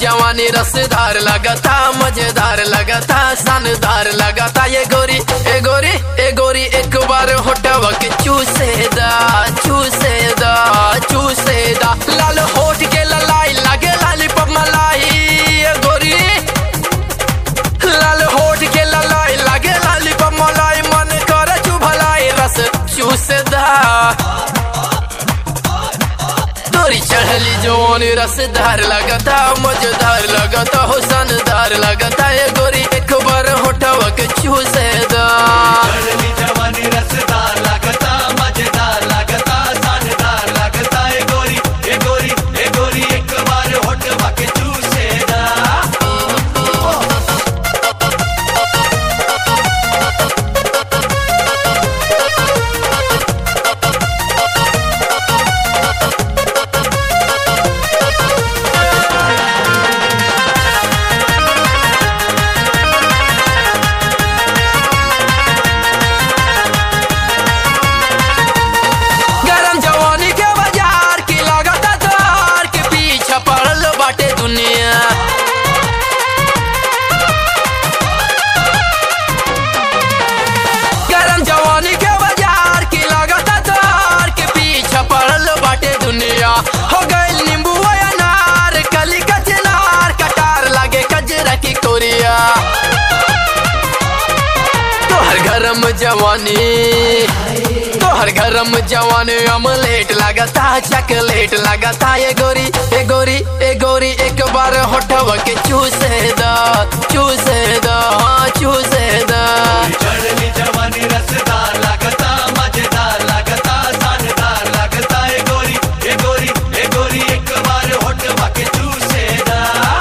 जवानी रसदार लगता, मजेदार लगता, शानदार लगता। ये गोरी ए गोरी ए गोरी एक बार होटवा के चूसेदा चूसेदा चूसेदा। लाल होठ के ललाई लगे लॉलीपॉप मलाई। ये गोरी लाल होठ के ललाई लगे लॉलीपॉप मलाई। मन करे चुभलाई रस चूसेदा। तोरी चढ़ली जवानी रसदार लगता, मजेदार लगता, हो शानदार लगता। ये गोरी एक बार होठवा के चूसेदा। चढ़ली जवानी रसदार लगता, मजेदार लगता, शानदार लगता। ए गोरी ए गोरी ए गोरी एक बार होठवा के चूसेदा। गरम जवानी के बाजार की लागता तार के पीछा पड़ल बाटे दुनिया। हो गइल नींबू अनार कली कचनार कटार लागे कजरा की कोरिया। तोहर गरम जवानी अमलेट लगता, चॉकलेट लगता। ये गोरी ए गोरी ए गोरी एक बार होठवा के चूसेदा चूसेदा चूसेदा। चढ़ली जवानी रसदार लगता, मजेदार लगता, शानदार लगता। ए गोरी ए गोरी ए गोरी एक बार होठवा के चूसेदा।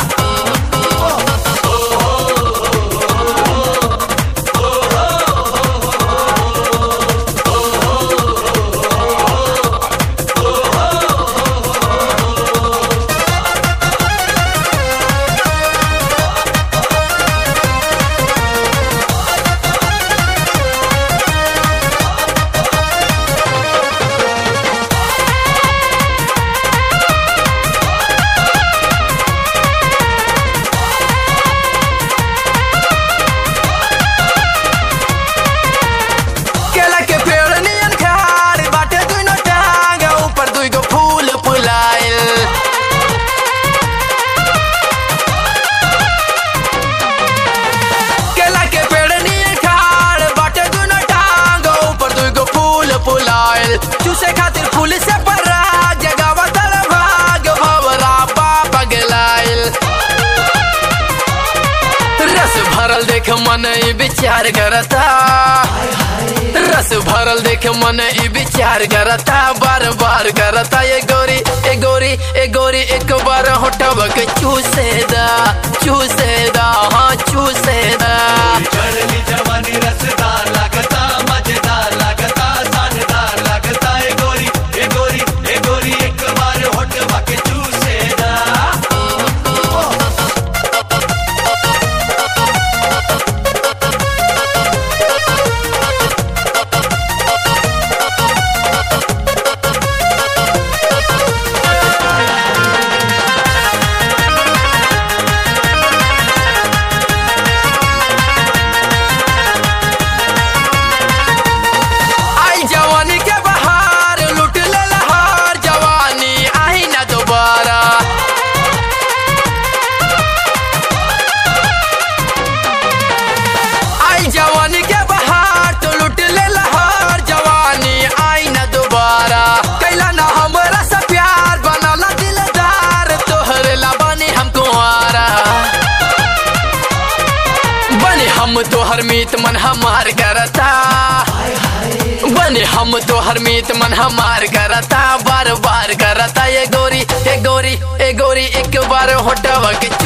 चूसे खातिर फूल से पर्रा जगावा तल भाग भवरा बाबा गलाइल। रस भरल देख मन ई विचार करता, रस भरल देख मन ई विचार करता, बार बार करता। ये गोरी ए गोरी ए गोरी एक बार होठवा के चूसेदा चूसेदा हाँ चूसेदा। चढ़ली जवानी रसदार लगता, मजेदार लगता, शानदार लगता। ए गोरी ए गोरी ए गोरी एक बार होठवा के चूसेदा। हम तोहर मीत मन हमार करता, बने हम तोहर मीत मन हमार करता, बार बार करता। ये गोरी ए गोरी ए गोरी एक बार होठवा के